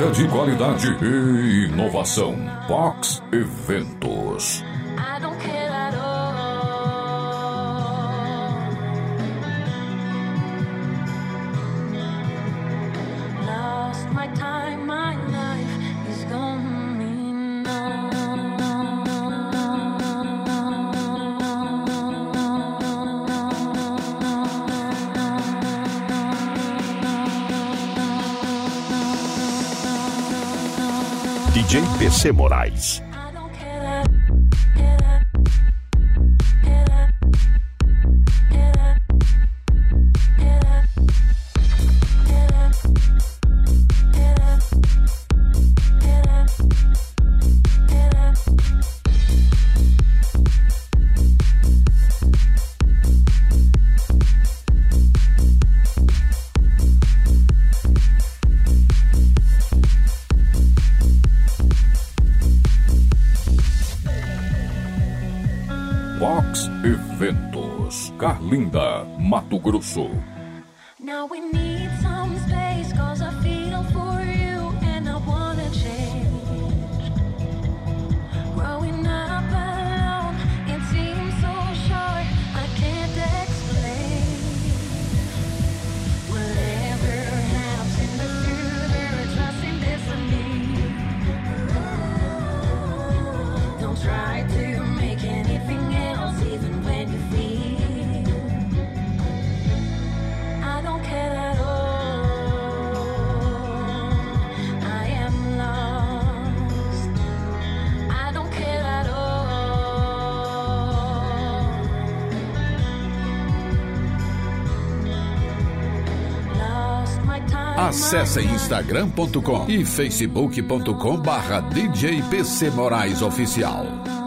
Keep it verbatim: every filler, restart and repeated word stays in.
marca de qualidade e inovação. Vox Eventos. D J P C Moraes. Vox Eventos, Carlinda, Mato Grosso. Now we need some space, cause I feel for you and I wanna change. Growing up alone, it seems so short, I can't explain. Whatever happens in the future, trust in destiny. Don't try to make anything else, even when you feel I don't care at all. I am lost. I don't care at all. Lost my time. Acesse instagram ponto com e facebook ponto com barra D J P C Moraes Oficial.